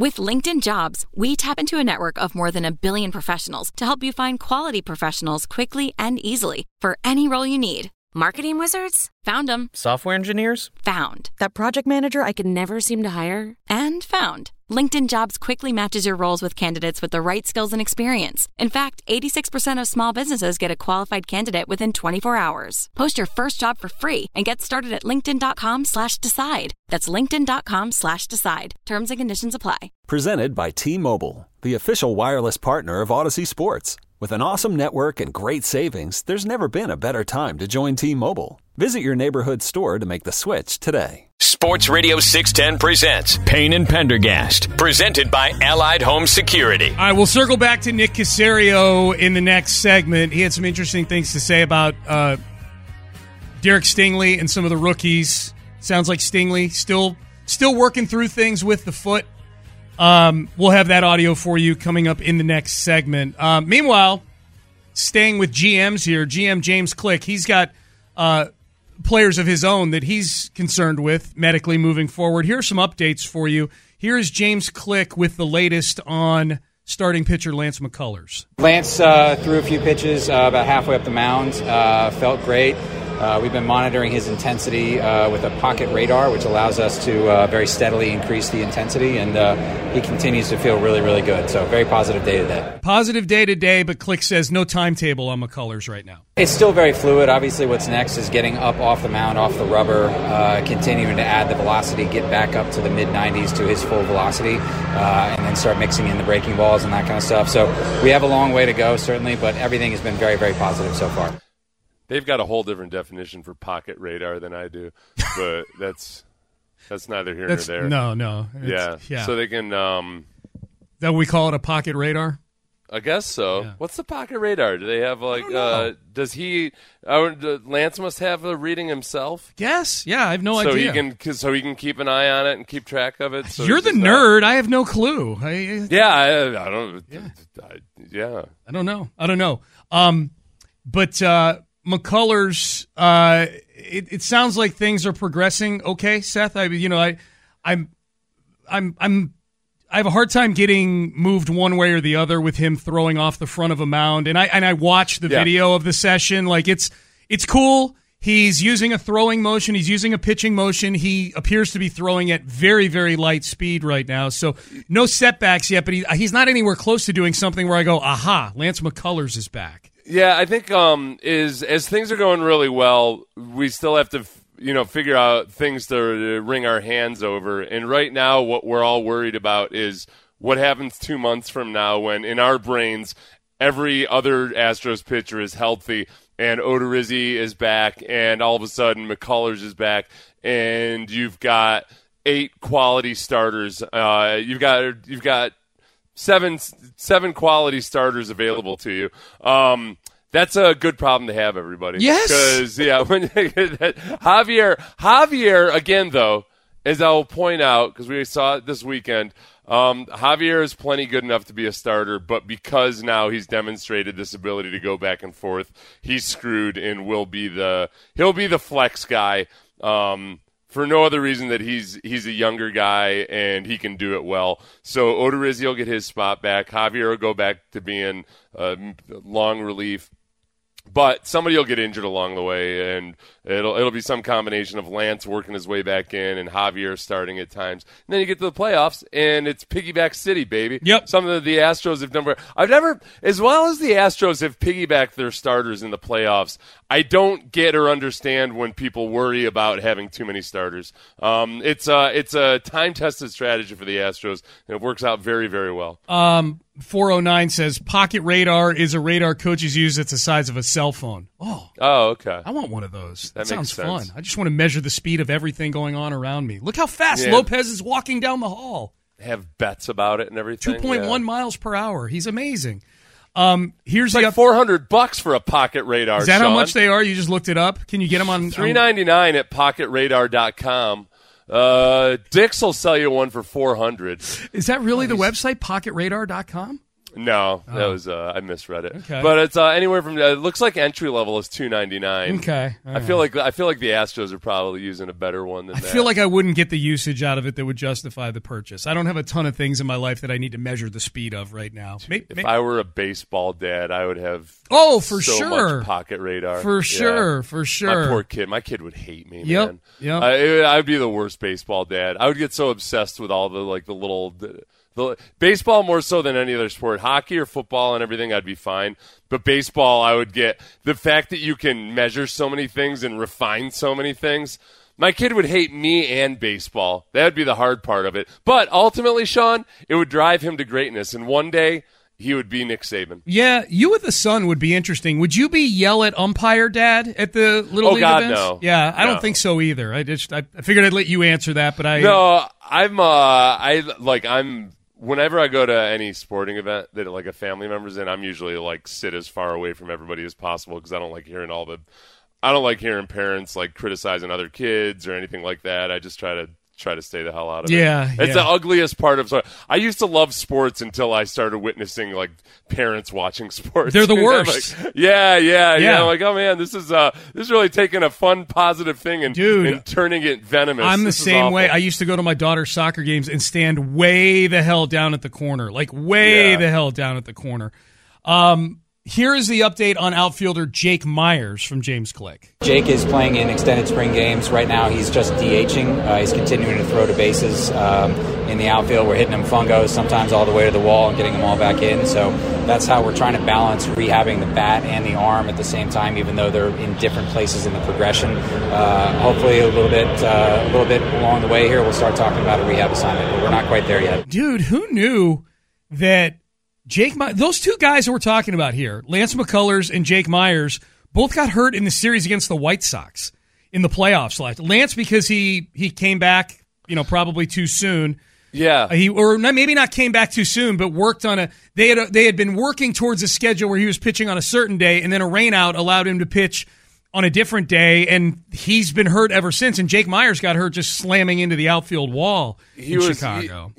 With LinkedIn Jobs, we tap into a network of more than 1 billion professionals to help you find quality professionals quickly and easily for any role you need. Marketing wizards? Found them. Software engineers? Found. That project manager I could never seem to hire? And found. LinkedIn Jobs quickly matches your roles with candidates with the right skills and experience. In fact, 86% of small businesses get a qualified candidate within 24 hours. Post your first job for free and get started at linkedin.com/decide. That's linkedin.com/decide. Terms and conditions apply. Presented by T-Mobile, the official wireless partner of Odyssey Sports. With an awesome network and great savings, there's never been a better time to join T-Mobile. Visit your neighborhood store to make the switch today. Sports Radio 610 presents Payne and Pendergast, presented by Allied Home Security. All right, we'll circle back to Nick Caserio in the next segment. He had some interesting things to say about Derek Stingley and some of the rookies. Sounds like Stingley still working through things with the foot. We'll have that audio for you coming up in the next segment. Meanwhile, staying with GMs here, GM James Click, he's got players of his own that he's concerned with medically moving forward. Here are some updates for you. Here is James Click with the latest on starting pitcher Lance McCullers. Lance threw a few pitches about halfway up the mound, felt great. We've been monitoring his intensity with a pocket radar, which allows us to very steadily increase the intensity, and he continues to feel really, really good. So very positive day today. Positive day today, but Click says no timetable on McCullers right now. It's still very fluid. Obviously, what's next is getting up off the mound, off the rubber, continuing to add the velocity, get back up to the mid-90s to his full velocity, and then start mixing in the breaking balls and that kind of stuff. So we have a long way to go, certainly, but everything has been very, very positive so far. They've got a whole different definition for pocket radar than I do, but that's neither here nor there. No. Yeah. So they can. That we call it a pocket radar? I guess so. Yeah. What's the pocket radar? Do they have does he? Lance must have a reading himself. Yes. Yeah, I have no idea. So he can keep an eye on it and keep track of it. So you're the nerd. I have no clue. I don't. Yeah. I don't know. But McCullers, it sounds like things are progressing okay, Seth. I have a hard time getting moved one way or the other with him throwing off the front of a mound. And I watched the video of the session. Like it's cool. He's using a throwing motion. He's using a pitching motion. He appears to be throwing at very, very light speed right now. So no setbacks yet, but he's not anywhere close to doing something where I go, aha, Lance McCullers is back. Yeah, I think as things are going really well, we still have to figure out things to wring our hands over. And right now, what we're all worried about is what happens 2 months from now when, in our brains, every other Astros pitcher is healthy and Odorizzi is back, and all of a sudden McCullers is back, and you've got 8 quality starters. You've got seven quality starters available to you. That's a good problem to have, everybody. Yes. Because, when Javier, again, though, as I'll point out, because we saw it this weekend, Javier is plenty good enough to be a starter, but because now he's demonstrated this ability to go back and forth, he's screwed and he'll be the flex guy. For no other reason that he's a younger guy and he can do it well. So Odorizzi will get his spot back. Javier will go back to being long relief. But somebody will get injured along the way, and it'll be some combination of Lance working his way back in and Javier starting at times. And then you get to the playoffs, and it's piggyback city, baby. Yep. Something that the Astros have done. As well as the Astros have piggybacked their starters in the playoffs, I don't get or understand when people worry about having too many starters. It's a time-tested strategy for the Astros, and it works out very, very well. 409 says, pocket radar is a radar coaches use that's the size of a cell phone. Oh, okay. I want one of those. That sounds makes sense. fun. I just want to measure the speed of everything going on around me. Look how fast Lopez is walking down the hall. Have bets about it and everything. 2.1 miles per hour. He's amazing. Here's it's like $400 for a pocket radar. Is that Sean? how much they are? You just looked it up? Can you get them on $399 at pocketradar.com. Dix will sell you one for $400. Is that really the website, pocketradar.com? No, that was I misread it. Okay. But it's anywhere from it looks like entry level is $299. Okay. I feel like the Astros are probably using a better one than that. I feel like I wouldn't get the usage out of it that would justify the purchase. I don't have a ton of things in my life that I need to measure the speed of right now. If I were a baseball dad, I would have for so sure much pocket radar. For sure, yeah. for sure. My poor kid. My kid would hate me, Yep, man. yep. I'd be the worst baseball dad. I would get so obsessed with all the little baseball more so than any other sport. Hockey or football and everything, I'd be fine. But baseball, I would get the fact that you can measure so many things and refine so many things. My kid would hate me and baseball. That would be the hard part of it. But ultimately, Sean, it would drive him to greatness. And one day, he would be Nick Saban. Yeah, you with the son would be interesting. Would you be yell at umpire dad at the Little League events? No. Yeah, I don't think so either. I figured I'd let you answer that, but I'm whenever I go to any sporting event that like a family member's in, I'm usually like sit as far away from everybody as possible because I don't like hearing parents like criticizing other kids or anything like that. I just try to stay the hell out of it. Yeah, it's the ugliest part of. So I used to love sports until I started witnessing like parents watching sports. They're the worst. Like, yeah. I'm like, oh man, this is really taking a fun, positive thing and turning it venomous. I'm the same way. I used to go to my daughter's soccer games and stand way the hell down at the corner, like way the hell down at the corner. Here is the update on outfielder Jake Meyers from James Click. Jake is playing in extended spring games. Right now he's just DHing. He's continuing to throw to bases in the outfield. We're hitting him fungos, sometimes all the way to the wall and getting them all back in. So that's how we're trying to balance rehabbing the bat and the arm at the same time, even though they're in different places in the progression. Hopefully a little bit along the way here, we'll start talking about a rehab assignment, but we're not quite there yet. Dude, who knew that those two guys that we're talking about here, Lance McCullers and Jake Meyers, both got hurt in the series against the White Sox in the playoffs last. Lance because he came back, probably too soon. Yeah. Maybe not came back too soon, but worked on they had been working towards a schedule where he was pitching on a certain day, and then a rainout allowed him to pitch on a different day, and he's been hurt ever since. And Jake Meyers got hurt just slamming into the outfield wall in Chicago.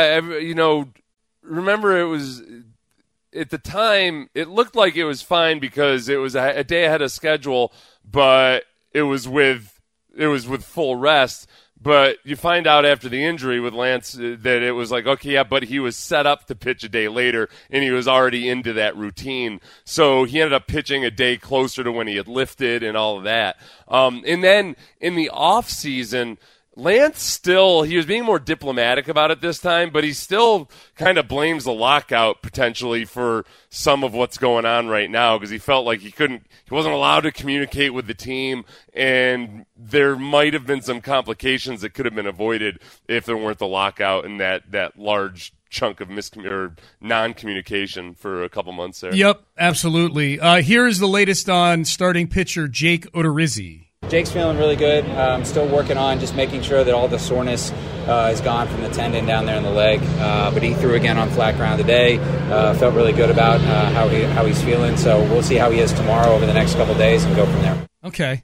Remember, it was at the time. It looked like it was fine because it was a day ahead of schedule, but it was with full rest. But you find out after the injury with Lance that it was like, okay, yeah, but he was set up to pitch a day later, and he was already into that routine. So he ended up pitching a day closer to when he had lifted and all of that. And then in the off season, Lance he was being more diplomatic about it this time, but he still kind of blames the lockout potentially for some of what's going on right now because he felt like he wasn't allowed to communicate with the team, and there might have been some complications that could have been avoided if there weren't the lockout and that large chunk of non-communication for a couple months there. Yep, absolutely. Here's the latest on starting pitcher Jake Odorizzi. Jake's feeling really good. Still working on just making sure that all the soreness is gone from the tendon down there in the leg. But he threw again on flat ground today. Felt really good about how he's feeling. So we'll see how he is tomorrow over the next couple of days and go from there. Okay.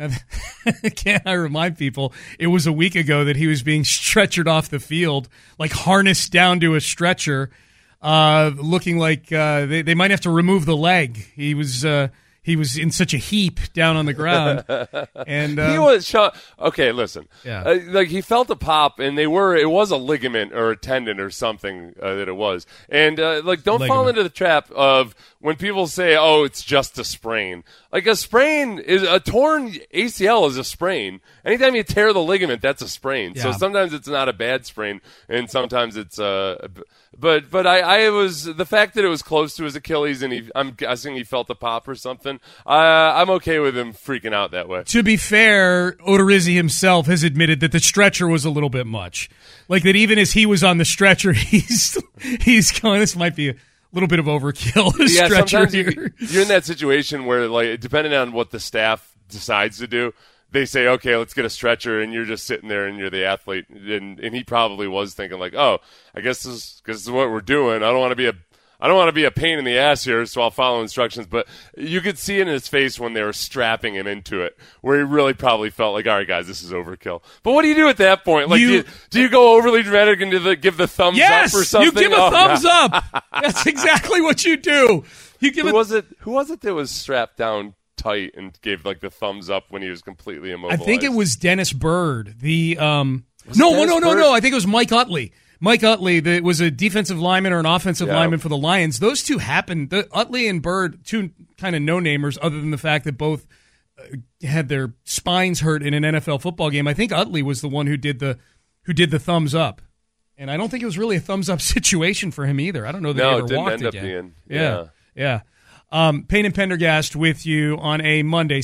Can't I remind people, it was a week ago that he was being stretchered off the field, like harnessed down to a stretcher, looking like they might have to remove the leg. He was in such a heap down on the ground, and he was shot. Okay, listen. Yeah. He felt a pop, and it was a ligament or a tendon or something that it was. And don't fall into the trap of when people say, "Oh, it's just a sprain." Like a sprain is a torn ACL is a sprain. Anytime you tear the ligament, that's a sprain. Yeah. So sometimes it's not a bad sprain, and sometimes it's But I was the fact that it was close to his Achilles, and I'm guessing he felt a pop or something. I'm okay with him freaking out that way. To be fair, Odorizzi himself has admitted that the stretcher was a little bit much. Like that, even as he was on the stretcher, he's going, this might be a little bit of overkill. Yeah, stretcher sometimes here. You're in that situation where, like, depending on what the staff decides to do, they say, okay, let's get a stretcher, and you're just sitting there and you're the athlete. And he probably was thinking like, oh, I guess this is what we're doing. I don't want to be I don't want to be a pain in the ass here, so I'll follow instructions, but you could see it in his face when they were strapping him into it, where he really probably felt like, all right, guys, this is overkill. But what do you do at that point? Like, do you go overly dramatic and give the thumbs up or something? You give a thumbs up. That's exactly what you do. Who was it that was strapped down tight and gave like the thumbs up when he was completely immobilized? I think it was Dennis Byrd. No. I think it was Mike Utley. Mike Utley, that was a defensive lineman or an offensive lineman for the Lions. Those two happened. Utley and Byrd, two kind of no-namers, other than the fact that both had their spines hurt in an NFL football game. I think Utley was the one who did the thumbs up, and I don't think it was really a thumbs up situation for him either. I don't know that he ever walked again. It didn't end up being. Yeah. Payne and Pendergast with you on a Monday,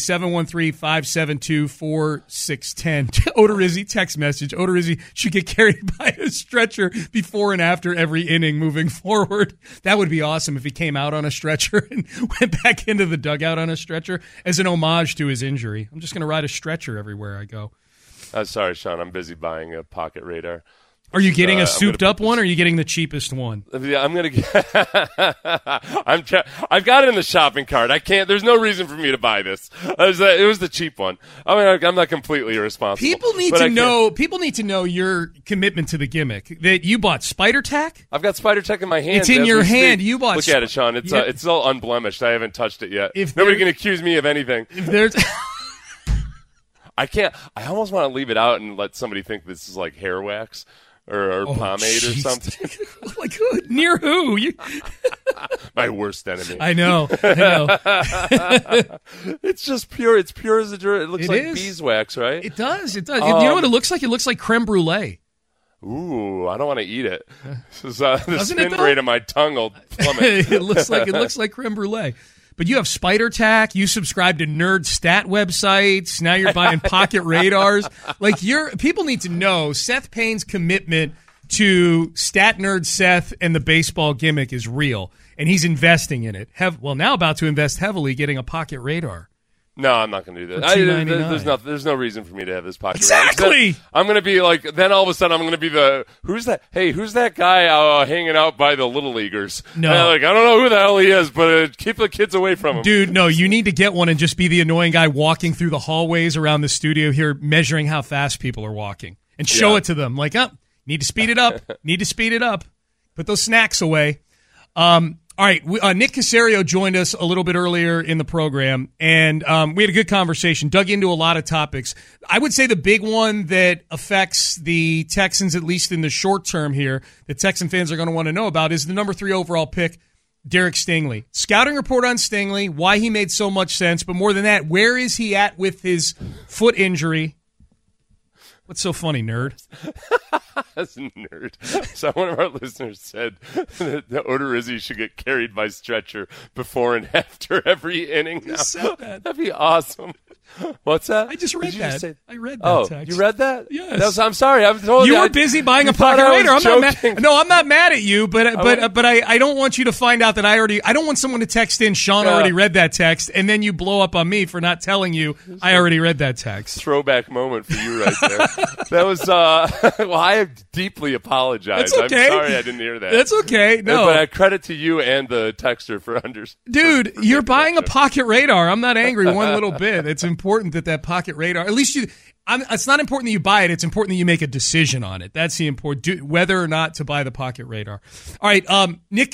713-572-4610. Odorizzi text message. Odorizzi should get carried by a stretcher before and after every inning moving forward. That would be awesome if he came out on a stretcher and went back into the dugout on a stretcher as an homage to his injury. I'm just going to ride a stretcher everywhere I go. Sorry, Sean. I'm busy buying a pocket radar. Are you getting a souped-up one, or are you getting the cheapest one? Yeah, I'm going to get... I've got it in the shopping cart. I can't... There's no reason for me to buy this. It was the cheap one. I mean, I'm not completely irresponsible. People need to know your commitment to the gimmick. That you bought Spider Tack? I've got Spider Tack in my hand. It's in your hand. You bought... Look at it, Sean. It's all unblemished. I haven't touched it yet. Nobody can accuse me of anything. If there's... I can't... I almost want to leave it out and let somebody think this is like hair wax. Or pomade or something. Like who? Near who? My worst enemy. I know. It's just pure. It's pure as a dirt. It looks like beeswax, right? It does. You know what it looks like? It looks like creme brulee. Ooh, I don't want to eat it. The spin rate of my tongue will plummet. It looks like creme brulee. But you have Spider Tack. You subscribe to nerd stat websites. Now you're buying pocket radars. Like people need to know Seth Payne's commitment to stat nerd Seth and the baseball gimmick is real, and he's investing in it. Now about to invest heavily getting a pocket radar. No, I'm not going to do that. There's no reason for me to have this pocket radar. I'm going to be like, then all of a sudden I'm going to be who's that? Hey, who's that guy hanging out by the little leaguers? No. I don't know who the hell he is, but keep the kids away from him. Dude, no, you need to get one and just be the annoying guy walking through the hallways around the studio here, measuring how fast people are walking. And show it to them. Like, need to speed it up. Put those snacks away. All right, Nick Caserio joined us a little bit earlier in the program, and we had a good conversation, dug into a lot of topics. I would say the big one that affects the Texans, at least in the short term here, that Texan fans are going to want to know about is the number 3 overall pick, Derek Stingley. Scouting report on Stingley, why he made so much sense, but more than that, where is he at with his foot injury? What's so funny, nerd? As a nerd. So one of our listeners said that Odorizzi should get carried by stretcher before and after every inning. You said that. That'd be awesome. What's that? I just read that. I read that text. You read that? Yes. I'm sorry. I'm told you were busy buying a pocket radar. I'm not mad at you, but I don't want you to find out that I don't want someone to text in, Sean already read that text, and then you blow up on me for not telling you I already read that text. Throwback moment for you right there. That was, well, I deeply apologize. That's okay. I'm sorry I didn't hear that. That's okay. No. But I credit to you and the texter for Dude, you're buying a pocket radar. I'm not angry one little bit. It's important that pocket radar, at least it's not important that you buy it. It's important that you make a decision on it. That's the important, whether or not to buy the pocket radar. All right, Nick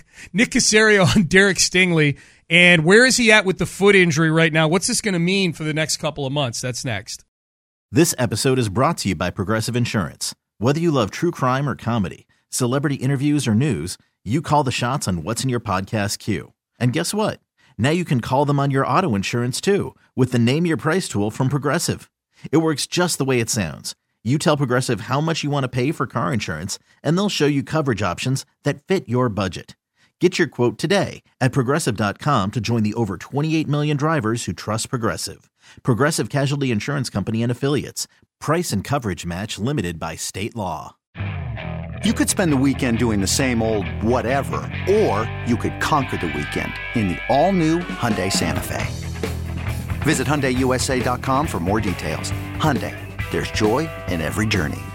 Caserio on Derek Stingley, and where is he at with the foot injury right now? What's this going to mean for the next couple of months? That's next. This episode is brought to you by Progressive Insurance. Whether you love true crime or comedy, celebrity interviews or news, you call the shots on what's in your podcast queue. And guess what? Now you can call them on your auto insurance too with the Name Your Price tool from Progressive. It works just the way it sounds. You tell Progressive how much you want to pay for car insurance, and they'll show you coverage options that fit your budget. Get your quote today at Progressive.com to join the over 28 million drivers who trust Progressive. Progressive Casualty Insurance Company and Affiliates. Price and coverage match limited by state law. You could spend the weekend doing the same old whatever, or you could conquer the weekend in the all-new Hyundai Santa Fe. Visit HyundaiUSA.com for more details. Hyundai, there's joy in every journey.